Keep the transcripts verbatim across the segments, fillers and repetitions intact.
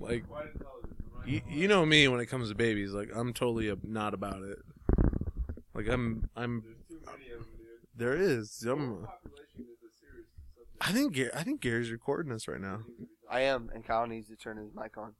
Like, you, you know me when it comes to babies. Like, I'm totally a, not about it. Like, I'm, I'm. There is. I'm, I think Gary, I think Gary's recording us right now. I am, and Kyle needs to turn his mic on.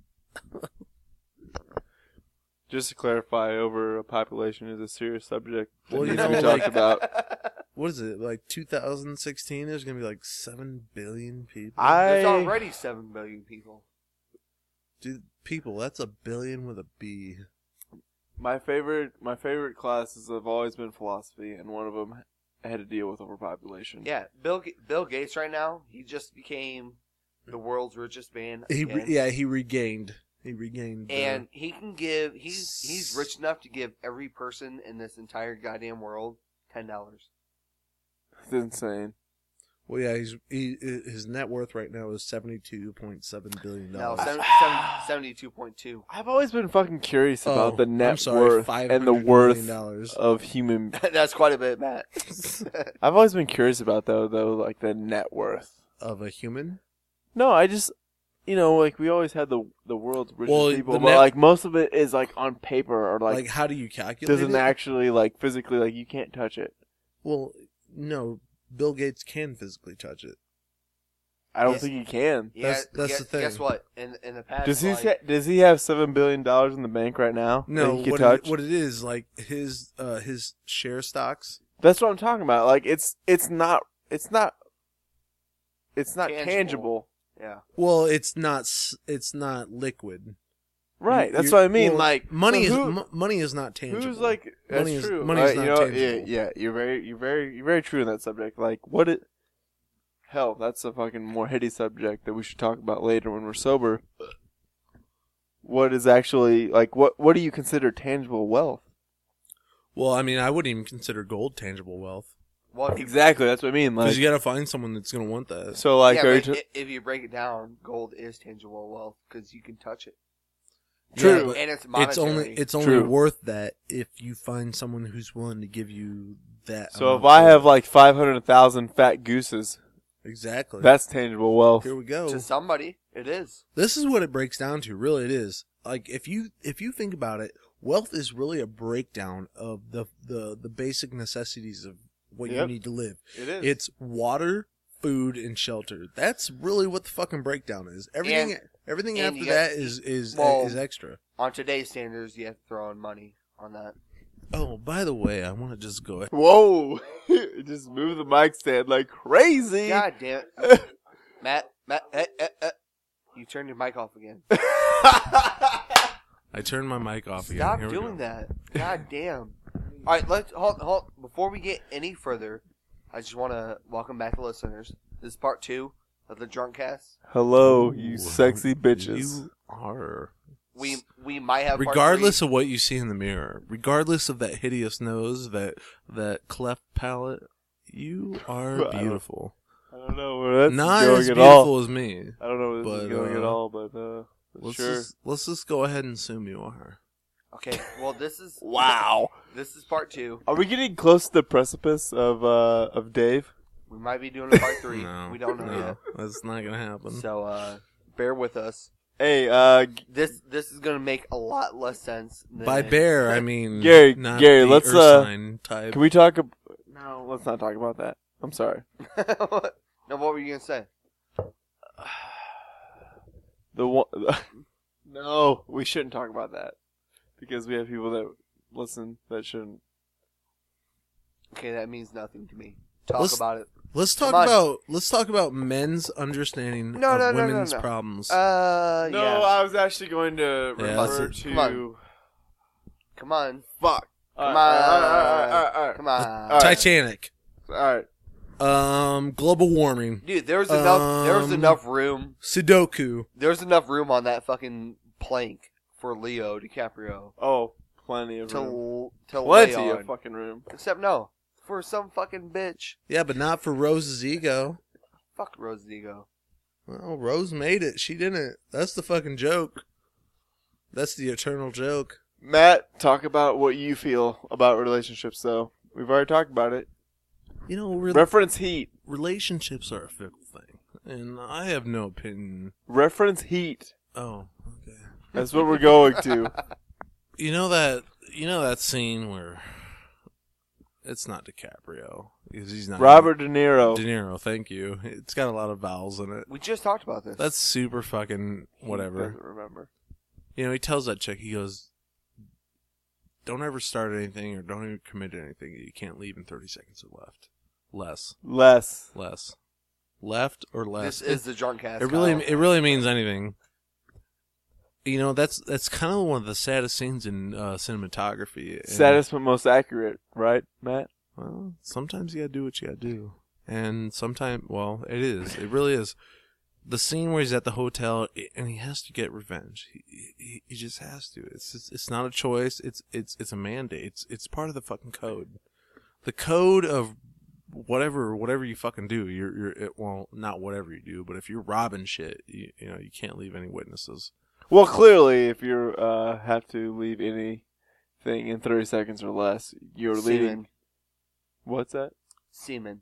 Just to clarify, overpopulation is a serious subject that Well, you needs to know, be like- talked about. What is it? Like two thousand sixteen? There's gonna be like seven billion people. I There's already seven billion people. Dude, people. That's a billion with a B. my favorite my favorite classes have always been philosophy, and one of them had to deal with overpopulation. Yeah, Bill Ga- Bill Gates right now, he just became the world's richest man He, again. re- yeah, he regained. He regained. Uh, And he can give, he's he's rich enough to give every person in this entire goddamn world ten dollars. It's insane. well, yeah, he's he, his net worth right now is seventy-two point seven billion No, dollars. seven, seven, seventy-two point two. I've always been fucking curious about Oh, the net I'm sorry, worth five and the hundred worth million dollars. of human. That's quite a bit, Matt. I've always been curious about though, though, like the net worth. Of a human. No, I just, you know, like we always had the the world's richest Well, people, the but net- like most of it is like on paper or Like, like, how do you calculate doesn't it? actually like physically like you can't touch it. Well, no. Bill Gates can physically touch it. I don't Yes. think he can. Yeah, That's- that's guess, the thing. Guess what? In in the past, Does he like, sa- does he have seven billion dollars in the bank right now? that No, he can what touch. it, what it is like his uh, his share stocks. That's what I'm talking about. Like it's it's not it's not it's not Tangible. tangible. yeah, Well, it's not s- it's not liquid. Right. You- That's you- what I mean. well, like money so is who- mo- money is not tangible. Who's like that's Money is- true. money is Uh, not you know, yeah, tangible. yeah, you're very you're very you're very true in that subject. Like what it hell, that's a fucking more heady subject that we should talk about later when we're sober. What is actually like what what do you consider tangible wealth? Well, I mean, I wouldn't even consider gold tangible wealth well, Exactly, that's what I mean. because Like you got to find someone that's going to want that. so like yeah, are you but t- i- if you break it down, gold is tangible wealth because you can touch it. True. Yeah, but and it's monetary. it's only it's only True. worth that if you find someone who's willing to give you that. so if amount I of have gold. like five hundred thousand fat gooses, exactly, that's tangible wealth. here we go. to somebody, it is. This is what it breaks down to. Really, it is. Like if you if you think about it, wealth is really a breakdown of the the, the basic necessities of what you Yep. need to live. It is. It's water, food, and shelter. That's really what the fucking breakdown is. Everything And- everything and after you that got- is is well- is extra. On today's standards, you have to throw in money on that. Oh, by the way, I want to just go ahead. Whoa! Just move the mic stand like crazy. God damn it. Matt, Matt, eh, eh, eh. You turned your mic off again. I turned my mic off again. Stop Here we doing go. that. God damn. All right, let's hold, hold. Before we get any further, I just want to welcome back the listeners. This is part two of the Drunk Cast. Hello, you Ooh, sexy bitches. You are. We we might have part Regardless three. of what you see in the mirror, regardless of that hideous nose, that that cleft palate, you are I don't- beautiful. I don't know where that's Not going as at beautiful all. as me. I don't know where this but, is going uh, at all, but uh, Let's sure. just, let's just go ahead and assume you are. Okay, well this is Wow. this is part two. Are we getting close to the precipice of uh of Dave? We might be doing a part three. No, we don't know no, that's not gonna happen. yet. So uh, bear with us. Hey, uh, G- This this is gonna make a lot less sense. Than By bear, I mean Gary, not Gary, the let's, uh, Ursine type. can we talk? Ab- no, let's not talk about that. I'm sorry. No, what were you gonna say? The one. No, we shouldn't talk about that because we have people that listen that shouldn't. Okay, that means nothing to me. Talk Let's- about it. Let's talk Come on. about let's talk about men's understanding No, of no, no, no, women's no. problems. Uh, No, yeah. I was actually going to Yeah, refer that's to. Come on. Come on. Fuck. Come All right, all right, all right, on. all right, all right. Come on. All right. Titanic, All right. um, global warming, Dude, there's enough there's Um, enough room. Sudoku. There's enough room on that fucking plank for Leo DiCaprio Oh, plenty of to room. to lay Plenty on. of fucking room. Except no, for some fucking bitch. Yeah, but not for Rose's ego. Fuck Rose Ego. Well, Rose made it. She didn't. That's the fucking joke. That's the eternal joke. Matt, talk about what you feel about relationships, though. We've already talked about it. You know, re- Reference heat. relationships are a fickle thing, and I have no opinion. Reference heat. Oh, okay. That's what we're going to. You know that you know that scene where it's not DiCaprio because he's not Robert De Niro. De Niro. Thank you. It's got a lot of vowels in it. We just talked about this. That's super fucking He whatever. doesn't remember. You know, he tells that chick, he goes, "Don't ever start anything or don't even commit to anything that you can't leave in thirty seconds or left, less, Less. less, left or less." This is the drunk cast. It really, Kyle. it really means anything. You know, that's that's kind of one of the saddest scenes in uh, cinematography. And, Saddest but most accurate, right, Matt? Well, sometimes you gotta do what you gotta do, and sometimes, well, it is. It really is. The scene where he's at the hotel and he has to get revenge. He he, he just has to. It's just, it's not a choice. It's it's it's a mandate. It's it's part of the fucking code. The code of whatever whatever you fucking do. You're you're it, well, not whatever you do, but if you're robbing shit, you, you know you can't leave any witnesses. Well, clearly, if you uh, have to leave anything in thirty seconds or less, you're Semen. leaving. What's that? Semen.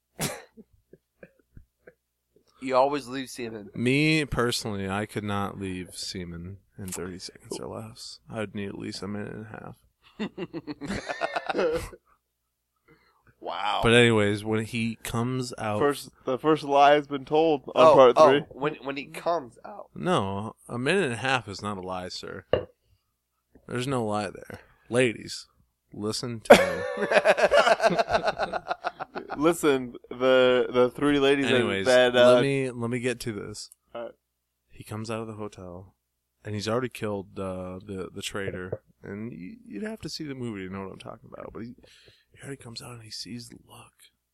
You always leave semen. Me personally, I could not leave semen in thirty seconds or less. I would need at least a minute and a half. Wow. But anyways, when he comes out, First, the first lie has been told on oh, part three. oh, when when he comes out. no, a minute and a half is not a lie, sir. There's no lie there. Ladies, listen to me. Listen, the the three ladies Anyways, that uh, let me let me get to this. Alright. He comes out of the hotel, and he's already killed uh, the the traitor. And you, you'd have to see the movie to know what I'm talking about. But he, he already comes out and he sees the look.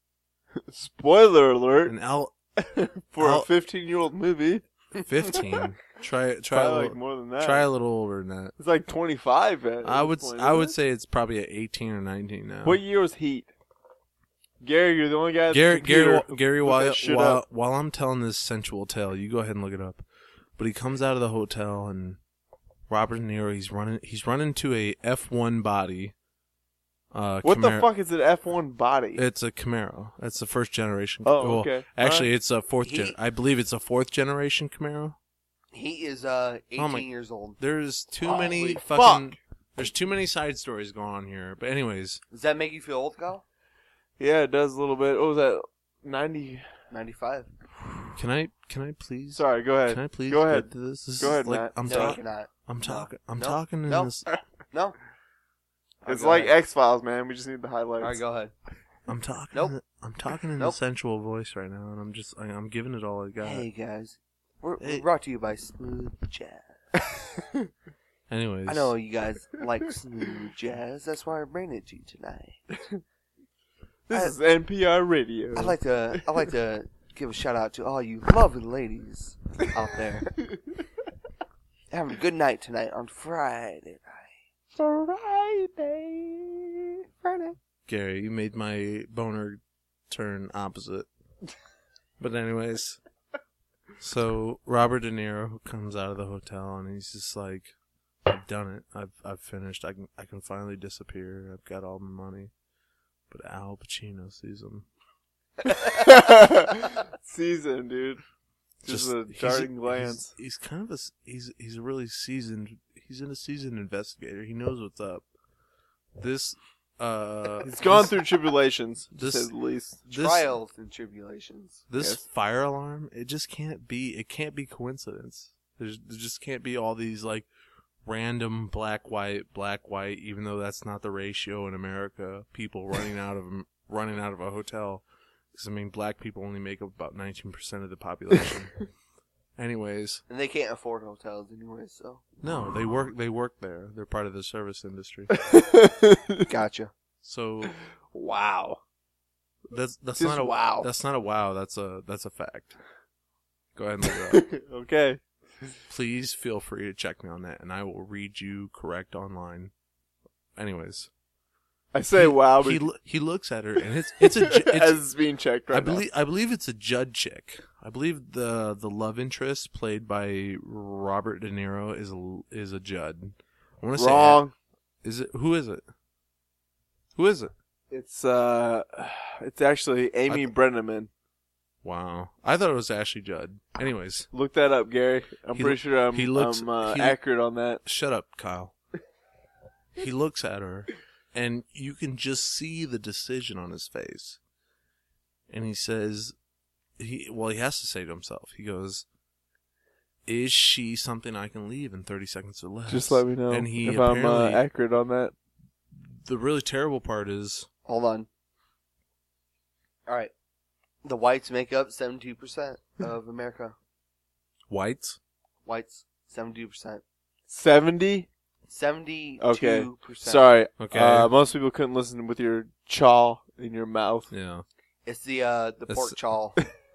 spoiler alert And Al for I'll- a fifteen-year-old movie. fifteen. Try try a Probably little, like more than that. try a little older than that. It's like twenty-five. At I this would point, I would isn't say it's probably at eighteen or nineteen now. it? What year was Heat? Gary, you're the only guy. At Gary, the computer Gary, Gary, look while that shit while, up. while I'm telling this sensual tale, you go ahead and look it up. But he comes out of the hotel and Robert De Niro, he's running, he's running to a F one body. Uh, What Camaro. the fuck is an F one body? It's a Camaro. It's the first generation. Oh, well, okay. Actually, Alright. it's a fourth. Gen- He- I believe it's a fourth generation Camaro. He is uh eighteen Oh my- years old. There's too Holy many fuck. fucking. There's too many side stories going on here. But anyways, Does that make you feel old, Kyle? Yeah, it does a little bit. What was that? ninety. ninety-five. can I can I please Sorry, go ahead. can I please Go get ahead. to this? This Go is ahead, like, Matt. I'm No, you talking. cannot. I'm talking. I'm No. talking in No. this. No. It's Go like ahead. X Files, man. We just need the highlights. All right, go ahead. I'm talking. Nope. In, I'm talking in Nope. a sensual voice right now, and I'm just. I, I'm giving it all I got. Hey guys, we're, Hey. we're brought to you by Smooth Jazz. Anyways, I know you guys like smooth jazz. That's why I'm bringing it to you tonight. This I- is N P R Radio. I'd like to. I'd like to give a shout out to all you lovely ladies out there. Having a good night tonight on Friday night. Friday. Friday. Gary, you made my boner turn opposite. But anyways, so Robert De Niro comes out of the hotel and he's just like, "I've done it. I've I've finished. I can I can finally disappear. I've got all the money." But Al Pacino sees him. Season, dude. Just, a he's- darting glance. He's, he's kind of a s- he's he's a really seasoned. He's in a seasoned investigator. He knows what's up. This uh, He's gone this, through tribulations, to this- say the least. this, Trials and tribulations. This Yes. fire alarm, it just can't be. It can't be coincidence. There's there just can't be all these like random black white black white. Even though that's not the ratio in America, people running out of running out of a hotel. Because I mean, black people only make up about nineteen percent of the population. Anyways, And they can't afford hotels anyway, so. no, they work. They work there. They're part of the service industry. Gotcha. So Wow. that's that's Just not a wow. That's not a wow. That's a that's a fact. Go ahead and look it up. Okay. Please feel free to check me on that, and I will read you correct online. Anyways, I say he, wow, but he lo- he looks at her, and it's it's a ju- as it's, it's being checked right I believe I believe it's a Judd chick. I believe the the love interest played by Robert De Niro is a, is a Judd. I want now. to say Wrong. is it who is it? Who is it? It's uh, it's actually Amy I- Brenneman. Wow. I thought it was Ashley Judd. Anyways. Look that up, Gary. I'm He pretty lo- sure I'm, he looks- I'm uh, he- accurate on that. Shut up, Kyle. He looks at her, and you can just see the decision on his face. And he says, he well, he has to say to himself, he goes, is she something I can leave in thirty seconds or less? Just let me know And he if I'm uh, apparently- accurate on that. The really terrible part is, Hold on. All right. The whites make up seventy-two percent of America. whites? Whites, seventy-two percent. seventy? seventy-two percent. Okay. Sorry. Okay. Uh, most people couldn't listen with your chaw in your mouth. Yeah. It's the uh, the That's- pork chaw.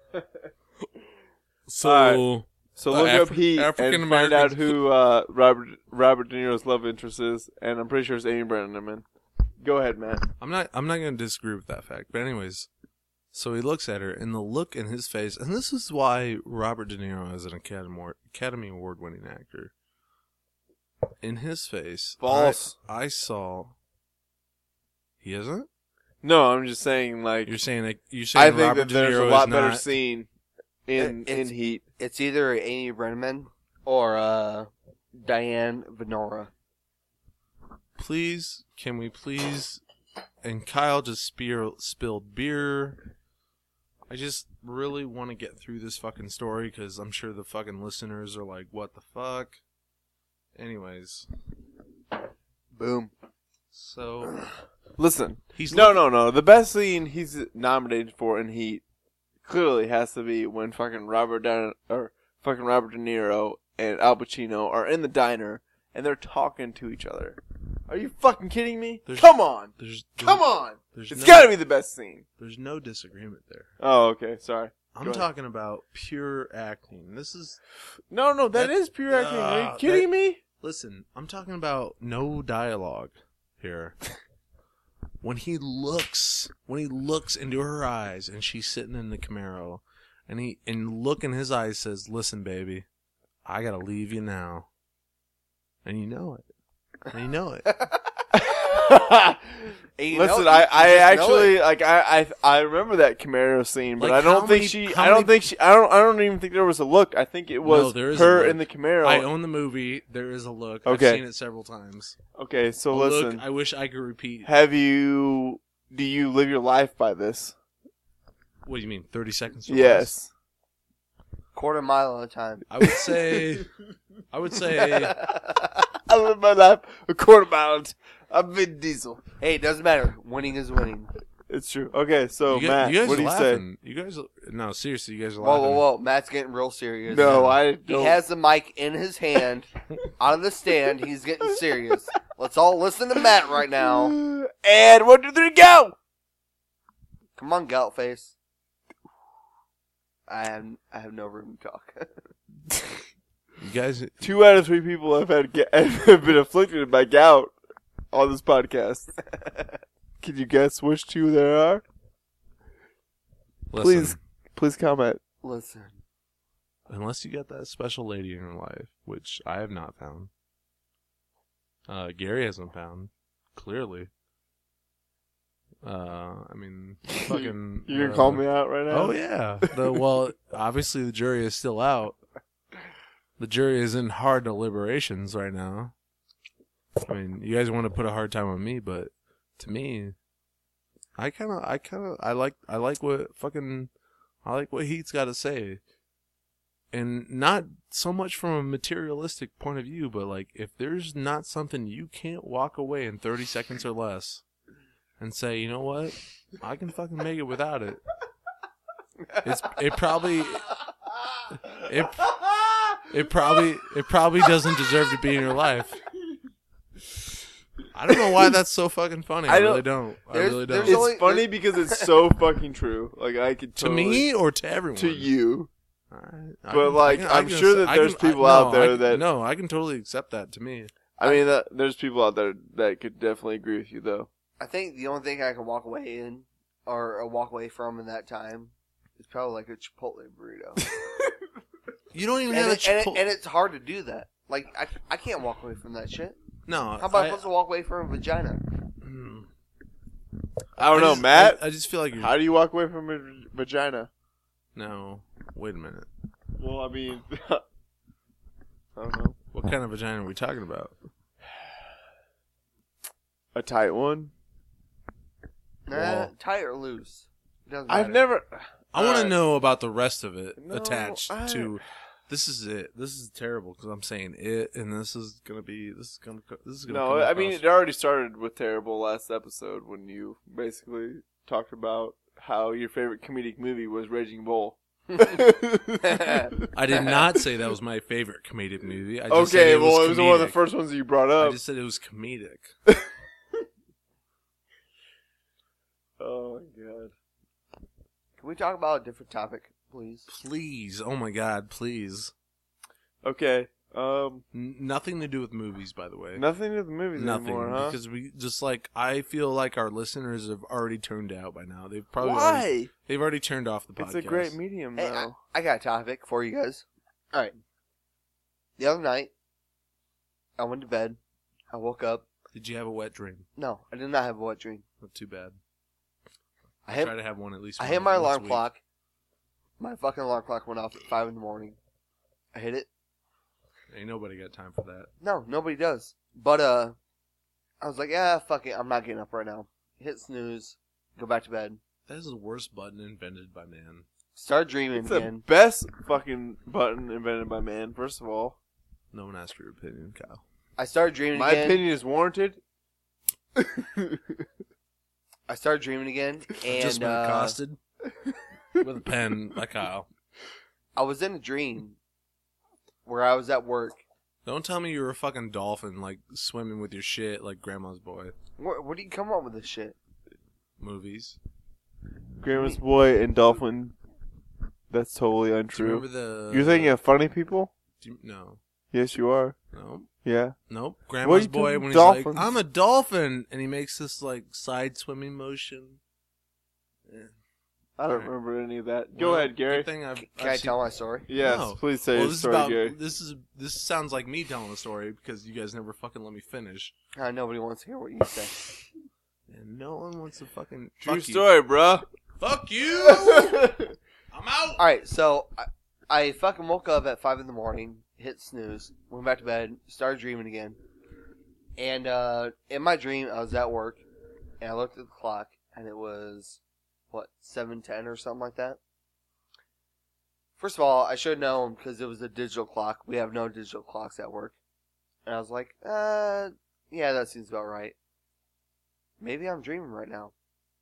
So, Alright. So Uh, look up Afri- Heat and African find out Americans- who uh, Robert Robert De Niro's love interest is, and I'm pretty sure it's Amy Brenneman. Go ahead, Matt. I'm not I'm not going to disagree with that fact. But anyways, so he looks at her, and the look in his face, and this is why Robert De Niro is an Academy Award, Academy Award winning actor. In his face, False. I, I saw. He isn't. No, I'm just saying, like, You're saying that you're I saying think Robert that there's De Niro a lot is better not, scene in It- it's- in Heat. It's either Amy Brenneman or uh, Diane Venora. Please, can we please? And Kyle just spear, spilled beer. I just really want to get through this fucking story because I'm sure the fucking listeners are like, "What the fuck?" Anyways, Boom. so Listen, he's no, no, no. The best scene he's nominated for in Heat clearly has to be when fucking Robert Down or fucking Robert De Niro and Al Pacino are in the diner and they're talking to each other. Are you fucking kidding me? There's- Come on, There's, come there's- on. There's It's no, got to be the best scene. There's no disagreement there. Oh, okay. Sorry. I'm Go ahead. talking about pure acting. This is No, no, that That- is pure acting. Are uh, you kidding me? listen. I'm talking about no dialogue here. When he looks, when he looks into her eyes, and she's sitting in the Camaro, and he and look in his eyes says, "Listen, baby, I gotta leave you now," and you know it, and you know it. And you know- Listen, you- I, you I just know actually it. like I, I I remember that Camaro scene, but Like, I don't how think many- she how I don't many- think she I don't I don't even think there was a look. I think it was No, there is a her look. in the Camaro. I own the movie. There is a look. Okay. I've seen it several times. Okay, so A listen. look I wish I could repeat. Have you do you live your life by this? What do you mean? Thirty seconds? or less? Yes. Quarter mile at a time. I would say. I would say. I live my life a quarter mile. I'm Vin Diesel. Hey, it doesn't matter. Winning is winning. It's true. Okay, so you, guys, Matt, you guys what do are you say? laughing. You guys, are- no, seriously, you guys are Whoa, laughing. whoa, whoa. Matt's getting real serious. No, now. I He don't. has the mic in his hand, out of the stand. He's getting serious. Let's all listen to Matt right now. And one, two, three, go! Come on, gout face. I have I have no room to talk. You guys, Two out of three people have had ga- have been afflicted by gout on this podcast. Can you guess which two there are? listen, Please, please comment. Listen. unless you got that special lady in your life, which I have not found. Uh, Gary hasn't found, clearly. Uh, I mean, fucking. You gonna uh, call me out right now? Oh yeah. The, well, obviously the jury is still out. The jury is in hard deliberations right now. I mean, you guys want to put a hard time on me, but to me, I kind of, I kind of, I like, I like what fucking, I like what Heat's got to say, and not so much from a materialistic point of view, but like if there's not something you can't walk away in thirty seconds or less, and say, you know what, I can fucking make it without it. It's it probably it it probably it probably doesn't deserve to be in your life. I don't know why that's so fucking funny. I, I really don't- don't. I there's- really there's don't. It's only- funny because it's so fucking true. Like I could To totally, me or to everyone? to you. Alright, I But, can- like, I can- I I'm can sure accept- that I there's can- I- people out no, there I can- that- no, I can totally accept that. To me, I mean, that, there's people out there that could definitely agree with you, though. I think the only thing I can walk away in, or uh, walk away from in that time, is probably like a Chipotle burrito. you don't even and, have a it, and, it, Chipotle. and it's hard to do that. Like, I, I can't walk away from that shit. no, How about I, I, supposed to walk away from a vagina? mm, I don't know, just- Matt. I, I just feel like you're How do you walk away from a vagina? No. Wait a minute. Well, I mean, I don't know. What kind of vagina are we talking about? A tight one. Nah, Well- tight or loose. Doesn't I've matter. never. I want to Alright. know about the rest of it No, attached I- to. This is it. This is terrible because I'm saying it, and this is gonna be. This is gonna. co- This is gonna. No, come I mean across- it already started with terrible last episode when you basically talked about how your favorite comedic movie was Raging Bull. I did not say that was my favorite comedic movie. I just said Okay, it was well, it was one of the comedic. first ones that you brought I up. just said it was comedic. Oh my god. Can we talk about a different topic, please? Please, oh my God, please. Okay. Um. N- nothing to do with movies, by the way. Nothing to do with the movies Nothing, anymore, huh? because we just like I feel like our listeners have already tuned out by now. They've probably already, Why? they've already turned off the podcast. It's a great medium Hey, I, now. I got a topic for you guys. All right. The other night, I went to bed. I woke up. Did you have a wet dream? No, I did not have a wet dream. Not too bad. I I hit, try to have one at least. I one hit my once a alarm week. clock. My fucking alarm clock went off at five in the morning. I hit it. Ain't nobody got time for that. No, nobody does. But uh, I was like, yeah, fuck it. I'm not getting up right now. Hit snooze. Go back to bed. That is the worst button invented by man. Start dreaming It's the again. best fucking button invented by man, first of all. No one asked for your opinion, Kyle. I started dreaming My again. opinion is warranted. I started dreaming again, and Just been uh, accosted with a pen by Kyle. I was in a dream where I was at work. Don't tell me you were a fucking dolphin, like swimming with your shit, like Grandma's Boy. Where, where do you come up with this shit? Movies. Grandma's Boy and Dolphin. That's totally Do you untrue. remember the? You're thinking of funny people? Do you, no, Yes, you are. no, Yeah. nope. What are Grandma's you Boy doing, when he's dolphins? like, "I'm a dolphin," and he makes this like side swimming motion. Yeah. I don't Alright. remember any of that. Go Well, ahead, Gary. Good thing I've, Can I've I seen- tell my story? Yes, No. please say Well, your this is story, about Gary. this is this sounds like me telling a story because you guys never fucking let me finish, Uh, nobody wants to hear what you say. and no one wants to fucking True fuck you. story, bruh. Fuck you! I'm out. All right, so I, I fucking woke up at five in the morning, hit snooze, went back to bed, started dreaming again, and uh, in my dream I was at work, and I looked at the clock, and it was what seven ten or something like that. First of all, I should have known because it was a digital clock. We have no digital clocks at work, and I was like, uh, yeah, that seems about right. Maybe I'm dreaming right now.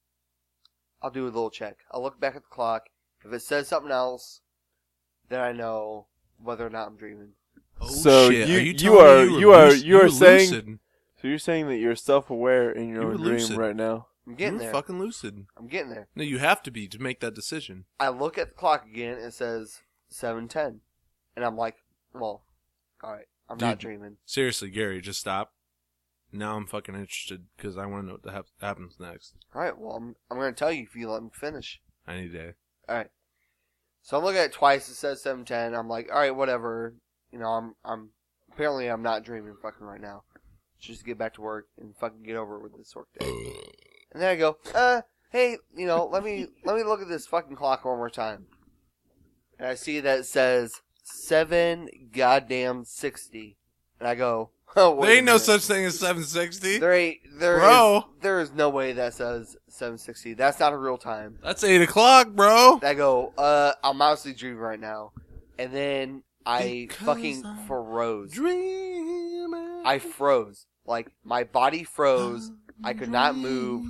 I'll do a little check. I'll look back at the clock. If it says something else, then I know whether or not I'm dreaming. Oh, So shit. you- are you telling me are- were you are- luc- you are were saying- lucid? So you're saying that you're self-aware in your You own were dream lucid. right now? I'm You getting were there. fucking lucid. I'm getting there. No, you have to be to make that decision. I look at the clock again. And it says seven ten, and I'm like, well, all right, I'm not Dude. dreaming. Seriously, Gary, just stop. Now I'm fucking interested because I want to know what the hap- happens next. All right, well, I'm I'm gonna tell you if you let me finish. Any day. All right. So I'm looking at it twice. It says seven ten. I'm like, all right, whatever. You know, I'm I'm apparently I'm not dreaming fucking right now. Just get back to work and fucking get over with this work day. And then I go, uh, hey, you know, let me let me look at this fucking clock one more time. And I see that it says seven goddamn sixty. And I go, oh, wait There ain't a no minute. such thing as seven sixty. There ain't there Bro. is there is no way that says seven sixty. That's not a real time. That's eight o'clock, bro. I go, uh, I'm honestly dreaming right now. And then I Because fucking I'm froze. Dreaming. I froze. Like, my body froze. I could not move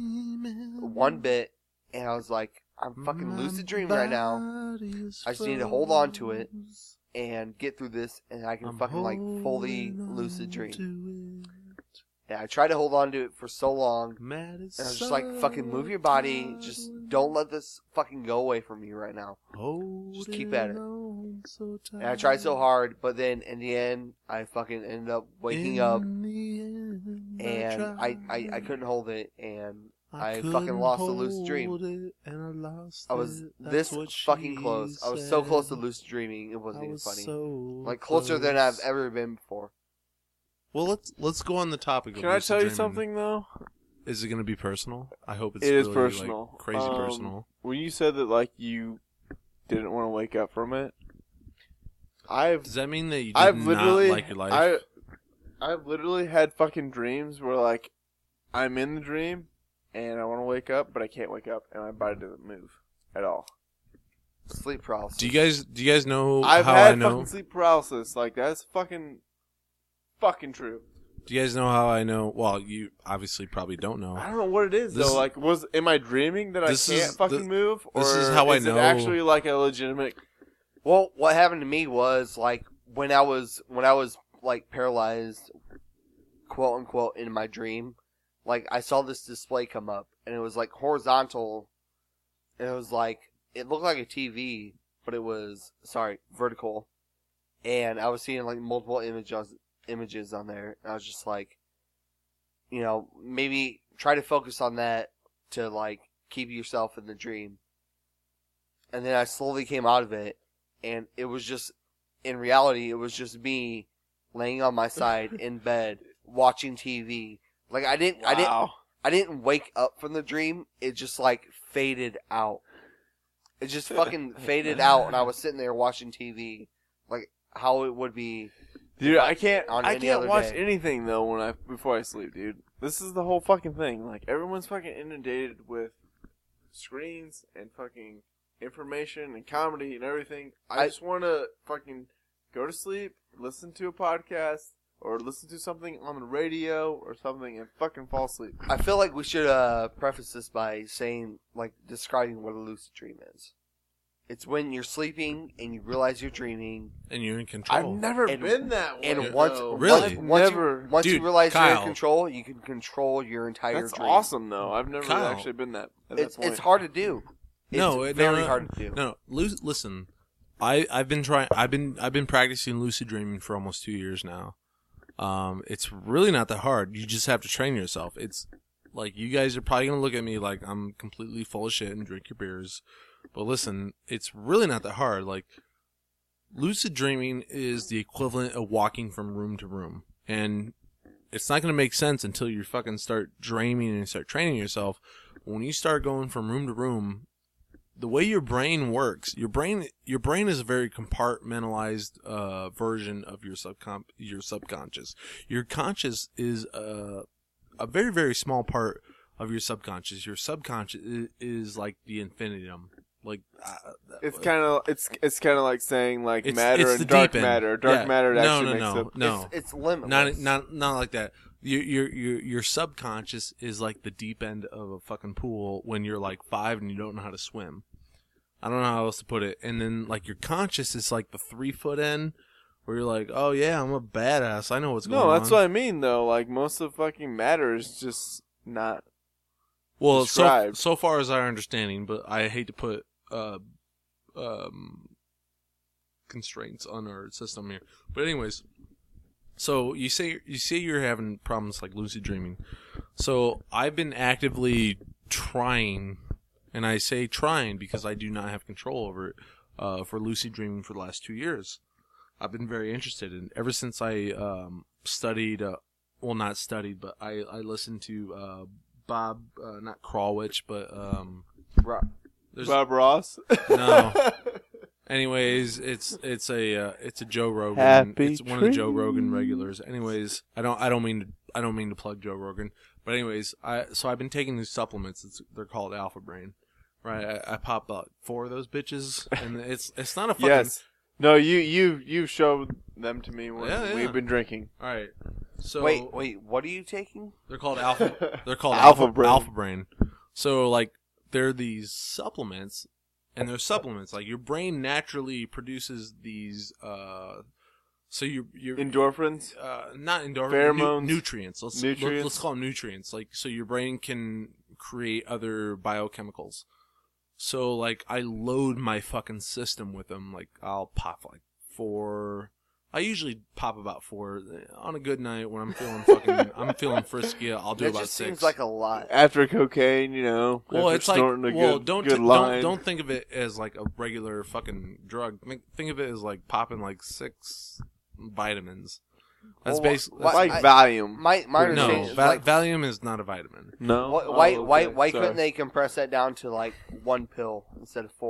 one bit. And I was like, I'm fucking lucid dreaming right now. I just need to hold on to it and get through this. And I can fucking, like, fully lucid dream. And I tried to hold on to it for so long. And And I was just like, fucking move your body. Just don't let this fucking go away from you right now. Just keep at it. And I tried so hard, but then in the end, I fucking ended up waking up, and I, I, I couldn't hold it, and I fucking lost the lucid dream. I was this fucking close. I was so close to lucid dreaming, it wasn't even funny. Like, closer than I've ever been before. Well, let's let's go on the topic. Of Can I lucid tell you dreaming. something though? Is it going to be personal? I hope it's It is really, like, personal. crazy Um, personal. When you said that, like you didn't want to wake up from it. I've Does that mean that you did I've not literally like your life? I I've literally had fucking dreams where like I'm in the dream and I want to wake up, but I can't wake up, and my body doesn't move at all. Sleep paralysis. do you guys do you guys know I've how had I know? fucking sleep paralysis. Like that's fucking fucking true. Do you guys know how I know? Well, you obviously probably don't know. I don't know what it is This though. is- Like, was am I dreaming that I This can't is- fucking th- move, or this is how I is know- it actually like a legitimate? Well, what happened to me was like when I was when I was like paralyzed, quote unquote, in my dream. Like I saw this display come up, and it was like horizontal, and it was like it looked like a T V, but it was sorry vertical, and I was seeing like multiple images images on there. And I was just like, you know, maybe try to focus on that to like keep yourself in the dream. And then I slowly came out of it, and it was just, in reality, it was just me laying on my side in bed watching T V. Like I didn't, I didn't, Wow. I didn't wake up from the dream. It just like faded out. It just fucking faded out, and I was sitting there watching T V, like how it would be. Dude, I can't. On I any can't other watch day. anything though when I before I sleep, dude. This is the whole fucking thing. Like everyone's fucking inundated with screens and fucking information and comedy and everything. I, I- just want to fucking go to sleep, listen to a podcast, or listen to something on the radio or something, and fucking fall asleep. I feel like we should uh, preface this by saying, like, describing what a lucid dream is. It's when you're sleeping and you realize you're dreaming. And you're in control. I've never And- been that way. And once, though. Really? once, once Never. you, once you Dude, realize you're Kyle. in control, you can control your entire That's dream. awesome though. I've never Kyle. actually been that. At It's that point. it's hard to do. It's No, it- no, very no, hard to do. No, lu- listen. I I've been trying. I've been I've been practicing lucid dreaming for almost two years now. Um, it's really not that hard. You just have to train yourself. It's like you guys are probably gonna look at me like I'm completely full of shit and drink your beers, but listen, it's really not that hard. Like lucid dreaming is the equivalent of walking from room to room, and it's not gonna make sense until you fucking start dreaming and start training yourself. When you start going from room to room, the way your brain works, your brain, your brain is a very compartmentalized uh, version of your subcon, your subconscious. Your conscious is a a very very small part of your subconscious. Your subconscious is, is like the infinitum. Like uh, It's kind of it's it's kind of like saying like It's- matter it's and the dark deep end. matter. Dark Yeah. matter No, actually no, makes no, up. no. It's, it's limitless. not not not like that. Your your your your subconscious is like the deep end of a fucking pool when you're like five and you don't know how to swim. I don't know how else to put it. And then like your conscious is like the three foot end where you're like, oh yeah, I'm a badass. I know what's going on. No, that's what I mean though. Like most of fucking matter is just not. well, so described. so far as our understanding, but I hate to put uh um constraints on our system here. But anyways, so you say you say you're having problems like lucid dreaming. So I've been actively trying, and I say trying because I do not have control over it, uh, for lucid dreaming for the last two years. I've been very interested in ever since I um, studied, uh, well, not studied, but I, I listened to uh, Bob, uh, not Crawwich, but um, Right. there's Bob Ross. No. Anyways, it's it's a uh, it's a Joe Rogan. Happy it's one of the Joe tree. Rogan regulars. Anyways, I don't I don't mean to I don't mean to plug Joe Rogan, but anyways, I so I've been taking these supplements. It's, they're called Alpha Brain, right? I, I pop about four of those bitches, and it's it's not a fucking Yes. No, you you you showed them to me when Yeah, yeah. we've been drinking. all right. So Wait, wait. What are you taking? they're called Alpha. They're called Alpha Alpha, Brain. Alpha Brain. So like they're these supplements, and they're supplements. Like your brain naturally produces these. Uh, so you you Endorphins. uh, not endorphins, Pheromones. nu- nutrients. Let's, Nutrients. Let, let's call them nutrients. Like so, your brain can create other biochemicals. So like I load my fucking system with them. Like I'll pop like four. I usually pop about four on a good night when I'm feeling fucking. I'm feeling frisky. I'll do That about just six. seems like a lot. After cocaine, you know. Well, after it's like snorting a well, good, don't good don't line. don't think of it as like a regular fucking drug. Think- Think of it as like popping like six vitamins. That's Well, basically why- like I- Valium. My my no. understanding is Va- like, Valium is not a vitamin. No. why Oh, why okay. why, why Sorry. couldn't they compress that down to like one pill instead of four?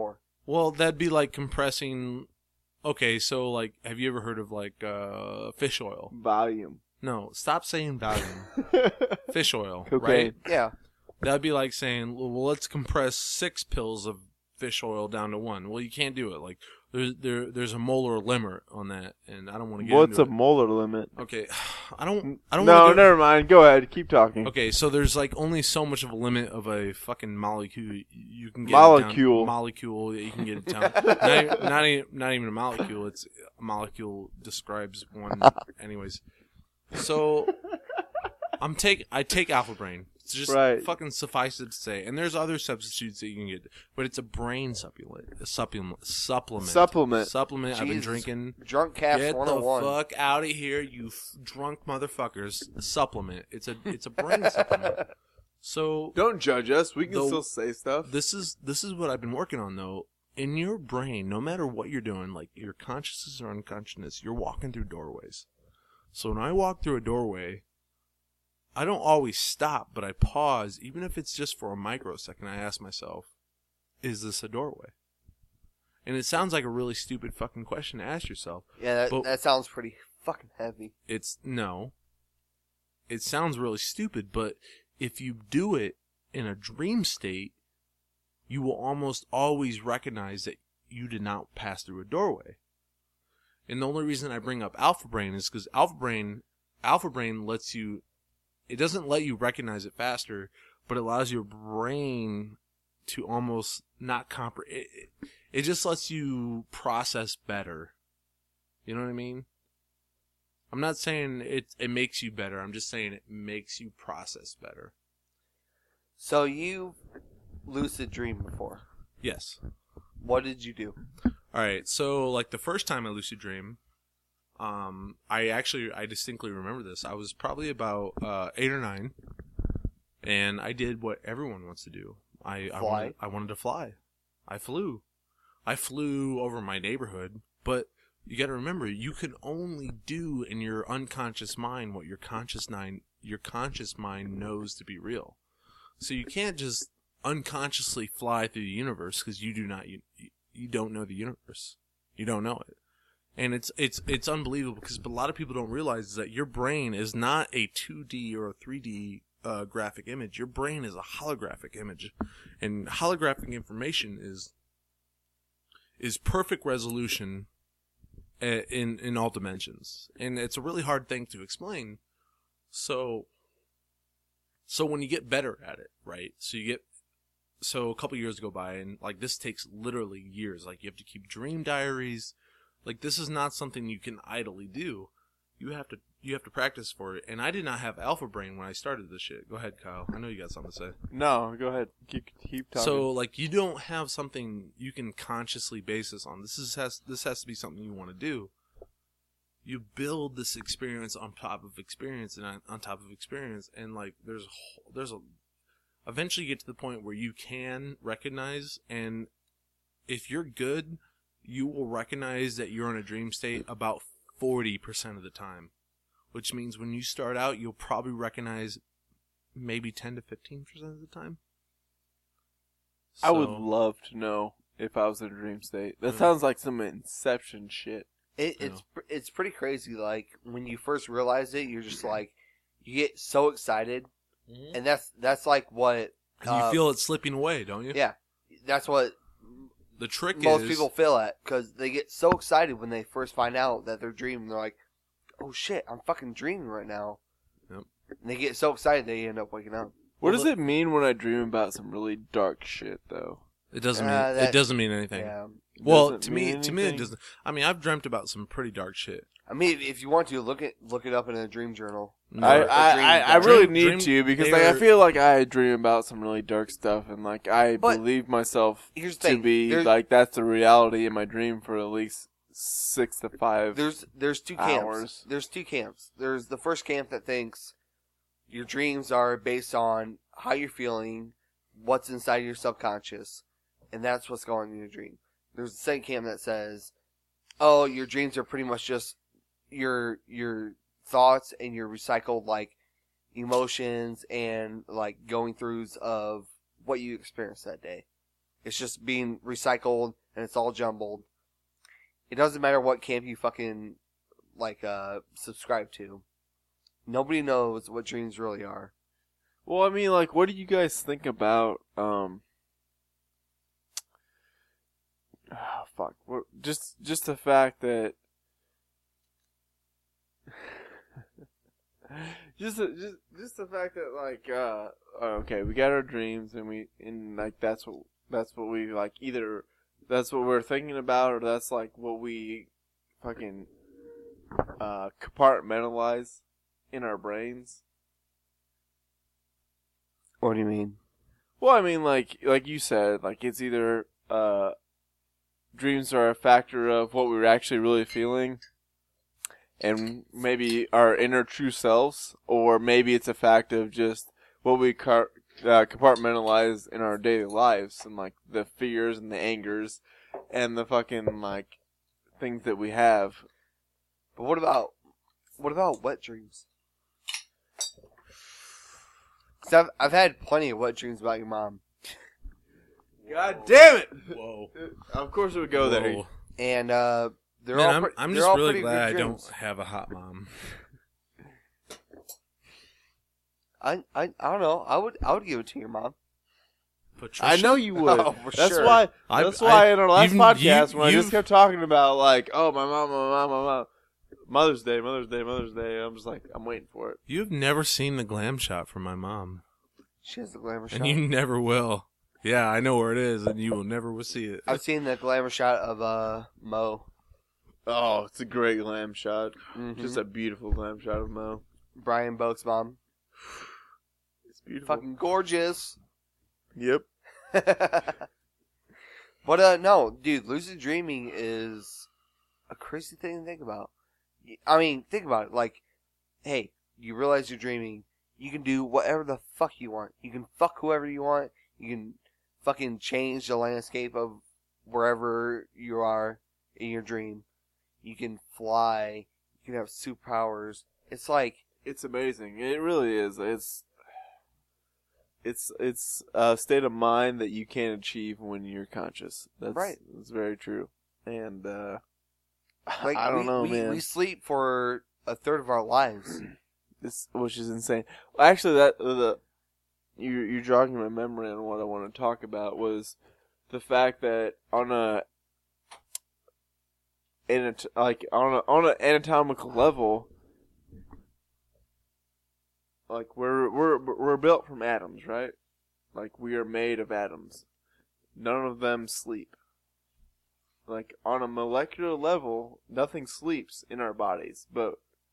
Well, that'd be like compressing. Okay, so like, have you ever heard of like uh, fish oil? Volume. No, stop saying volume. Fish oil, Cocaine. right? Yeah. That'd be like saying, well, let's compress six pills of fish oil down to one. Well, you can't do it. Like, there's there there's a molar limit on that, and I don't want to get What's into a it. molar limit? Okay, I don't. I don't. No, wanna go, never mind. Go ahead. Keep talking. Okay, so there's like only so much of a limit of a fucking molecule you can get. Molecule. It down, molecule that you can get it down. not, even, not, even, not even a molecule. It's a molecule describes one. Anyways, so I'm take I take Alpha Brain. It's just Right. fucking suffice it to say. And there's other substitutes that you can get, but it's a brain supplement. A supplement. Supplement. Supplement. Supplement. I've been Jesus. drinking. Drunk Cast Get one the oh one. fuck out of here, you f- drunk motherfuckers! Supplement. It's a it's a brain supplement. So Don't judge us. We can The- still say stuff. this is this is what I've been working on though. In your brain, no matter what you're doing, like your consciousness or unconsciousness, you're walking through doorways. So when I walk through a doorway, I don't always stop, but I pause, even if it's just for a microsecond. I ask myself, is this a doorway? And it sounds like a really stupid fucking question to ask yourself. Yeah, that, But- that sounds pretty fucking heavy. It's no. It sounds really stupid, but if you do it in a dream state, you will almost always recognize that you did not pass through a doorway. And the only reason I bring up Alpha Brain is because Alpha Brain, Alpha Brain lets you, it doesn't let you recognize it faster, but it allows your brain to almost not comprehend. It, it, it just lets you process better. You know what I mean? I'm not saying it it makes you better. I'm just saying it makes you process better. So you lucid dreamed before. Yes. What did you do? All right. So like the first time I lucid dream, um, I actually I distinctly remember this. I was probably about uh, eight or nine, and I did what everyone wants to do. I I Fly? wanted, I wanted to fly. I flew. I flew over my neighborhood, but you got to remember, you can only do in your unconscious mind what your conscious mind your conscious mind knows to be real. So you can't just unconsciously fly through the universe because you do not you you don't know the universe. You don't know it. And it's it's it's unbelievable because a lot of people don't realize is that your brain is not a two D or a three D uh, graphic image. Your brain is a holographic image, and holographic information is is perfect resolution in in all dimensions, and it's a really hard thing to explain. So, so when you get better at it, right? So you get, so a couple years go by, and like this takes literally years. Like you have to keep dream diaries. Like this is not something you can idly do. You have to you have to practice for it. And I did not have Alpha Brain when I started this shit. Go ahead, Kyle. I know you got something to say. No, go ahead. Keep, keep talking. So, like, you don't have something you can consciously base this on. This is has this has to be something you want to do. You build this experience on top of experience and on, on top of experience, and like, there's a whole, there's a eventually you get to the point where you can recognize, and if you're good, you will recognize that you're in a dream state about forty percent of the time, which means when you start out, you'll probably recognize maybe ten to fifteen percent of the time. I would So- love to know if I was in a dream state. That Mm. sounds like some Inception shit. It, I it's pr- it's pretty crazy. Like when you first realize it, you're just like, you get so excited, and that's that's like what 'Cause you uh, feel it slipping away, don't you? yeah, that's what The trick most is people feel at because they get so excited when they first find out that they're dreaming. They're like, "Oh shit, I'm fucking dreaming right now." Yep. And they get so excited they end up waking up. What Well, does the- it mean when I dream about some really dark shit, though? it doesn't mean Uh, that- it doesn't mean anything. Yeah, Well, Doesn't to me, mean to me, it anything? doesn't. I mean, I've dreamt about some pretty dark shit. I mean, if you want to look it look it up in a dream journal. No, I, Or I, dream- I, I dream- really need dream- to because they like I are- feel like I dream about some really dark stuff and like I But- believe myself Here's the to thing: be there's, like that's the reality in my dream for at least six to five. there's there's two camps. hours. There's two camps. There's the first camp that thinks your dreams are based on how you're feeling, what's inside your subconscious, and that's what's going on in your dream. There's the second camp that says, oh, your dreams are pretty much just your your thoughts and your recycled like emotions and like going throughs of what you experienced that day. It's just being recycled and it's all jumbled. It doesn't matter what camp you fucking like uh, subscribe to. Nobody knows what dreams really are. Well, I mean, like, what do you guys think about, um, oh, fuck, what, just, just the fact that, just, the- just, just the fact that, like, uh, okay, we got our dreams, and we, and, like, that's what, that's what we, like, either, that's what we're thinking about, or that's, like, what we fucking, uh, compartmentalize in our brains. What do you mean? Well, I mean, like like you said, like it's either uh, dreams are a factor of what we're actually really feeling, and maybe our inner true selves, or maybe it's a fact of just what we car- uh, compartmentalize in our daily lives, and like the fears and the angers, and the fucking like things that we have. But what about what about wet dreams? Cause I've I've had plenty of wet dreams about your mom, God damn it! Whoa. Of course it would go there. Whoa. and uh, they're Man, all I'm, pre- I'm they're just all really pretty glad I good don't dreams. have a hot mom. I, I I don't know. I would I would give it to your mom. I know you would. Oh, for that's sure. why. I- That's I- why in our last you've- podcast, you- when I just you've- kept talking about like, oh, my mom, my mom, my mom, Mother's Day, Mother's Day, Mother's Day. I'm just like, I'm waiting for it. You've never seen the glam shot from my mom, She has the glamour shot. and you never will. Yeah, I know where it is, and you will never will see it. I've seen the glamour shot of uh Mo. Oh, it's a great glam shot. Mhm. Just a beautiful glam shot of Mo. Brian Boak's mom. It's beautiful. Fucking gorgeous. Yep. But uh no, dude, lucid dreaming is a crazy thing to think about. I mean, think about it. Like, hey, you realize you're dreaming. You can do whatever the fuck you want. You can fuck whoever you want. You can fucking change the landscape of wherever you are in your dream. You can fly. You can have superpowers. It's like, It's amazing. It really is. It's it's it's a state of mind that you can't achieve when you're conscious. That's Right. That's very true. And uh, like I don't we, know, we, man. we sleep for a third of our lives. This, which is insane. Well, actually, that the you you're jogging my memory on what I want to talk about was the fact that on a in a like on a on an anatomical level, like we're we're we're built from atoms, right? Like we are made of atoms. None of them sleep. Like on a molecular level, nothing sleeps in our bodies, but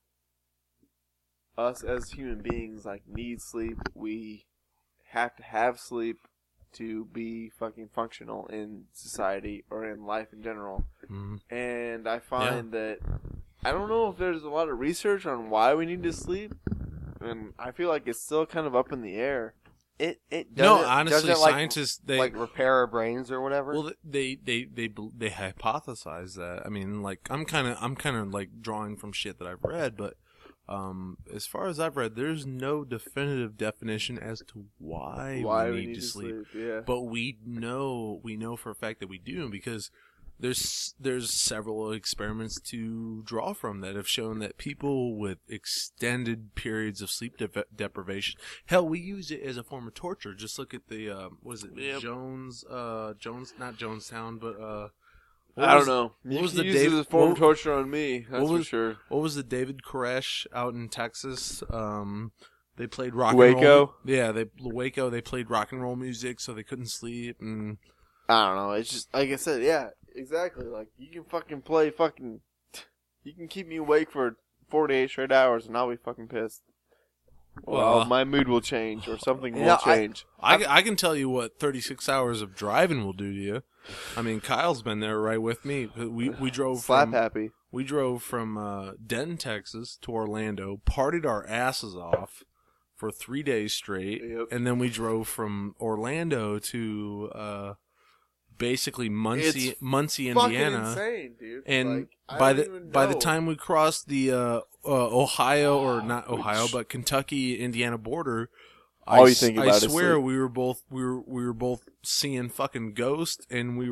us as human beings like need sleep. We have to have sleep to be fucking functional in society or in life in general. Mhm. And I find that I don't know if there's a lot of research on why we need to sleep, and I feel like it's still kind of up in the air. It it No, doesn't, honestly, doesn't, like, scientists they like repair our brains or whatever. well they they they they, they hypothesize that. I mean, like I'm kind of I'm kind of like drawing from shit that I've read, but um, as far as I've read, there's no definitive definition as to why, Why we need, to sleep. Yeah. But we know we know for a fact that we do because there's there's several experiments to draw from that have shown that people with extended periods of sleep de- deprivation, hell, we use it as a form of torture. Just look at the uh, what is it Yep. Jones uh Jones not Jonestown but uh I was- don't know. what You was can the use Dave- it as a form of what- torture on me. That's what for was- sure. what was the David Koresh out in Texas? Um, they played rock and roll. Waco? Yeah, they Waco. They played rock and roll music, so they couldn't sleep. And I don't know. It's just like I said. Yeah, exactly. Like you can fucking play fucking. You can keep me awake for forty-eight straight hours, and I'll be fucking pissed. Well, Well, my mood will change, or something Yeah, will I- change. I, I can tell you what thirty-six hours of driving will do to you. I mean, Kyle's been there right with me. We we drove Slap from happy. we drove from uh, Denton, Texas, to Orlando, partied our asses off for three days straight, Yep. and then we drove from Orlando to uh, basically Muncie, It's Muncie, Fucking Indiana. insane, dude. And Like, I by don't the even by the know. time we crossed the uh, uh, Ohio or not Ohio, but Kentucky Indiana border, All I, you think s- about I is swear sleep. we were both we were we were both seeing fucking ghosts, and we were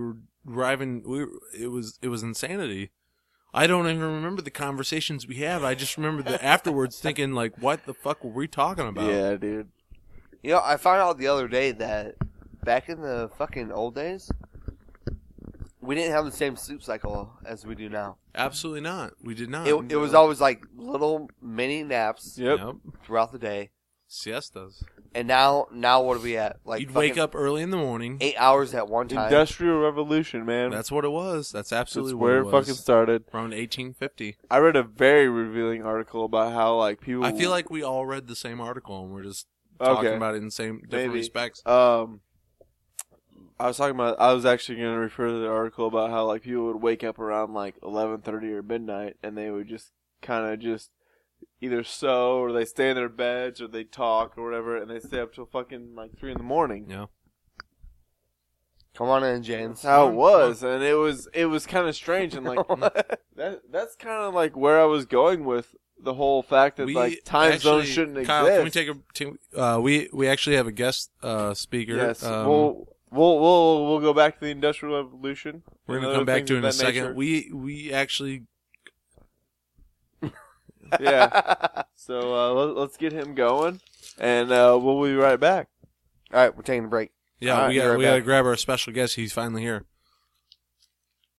driving. We were, it was it was insanity. I don't even remember the conversations we had. I just remember the afterwards thinking like, what the fuck were we talking about? Yeah, dude. You know, I found out the other day that back in the fucking old days, we didn't have the same sleep cycle as we do now. Absolutely not. We did not. It, it was always like little mini naps Yep. Yep. throughout the day. Siestas. And now, now what are we at? Like You'd fucking wake up early in the morning. eight hours at one time. Industrial Revolution, man. That's what it was. That's absolutely That's what where it it was. fucking started. Around eighteen fifty. I read a very revealing article about how like people. I feel like we all read the same article and we're just talking Okay. about it in the same different Maybe. respects. Um, I was talking about. I was actually going to refer to the article about how like people would wake up around like eleven thirty or midnight, and they would just kind of just either sew or they stay in their beds or they talk or whatever, and they stay up till fucking like three in the morning. Yeah. Come on in, James. That's how it was, and it was it was kind of strange, and like that that's kind of like where I was going with the whole fact that We like time actually- zones shouldn't Kyle, exist. can we take a? T- uh, we we actually have a guest uh, speaker. Yes, Um, we'll we'll we'll we'll go back to the Industrial Revolution. we're and gonna other come back things to it of in a that second. nature. We we actually Yeah. So uh, let, let's get him going, and uh, we'll be right back. All right, we're taking a break. yeah All right, we be got right we got to back. grab our special guest. He's finally here.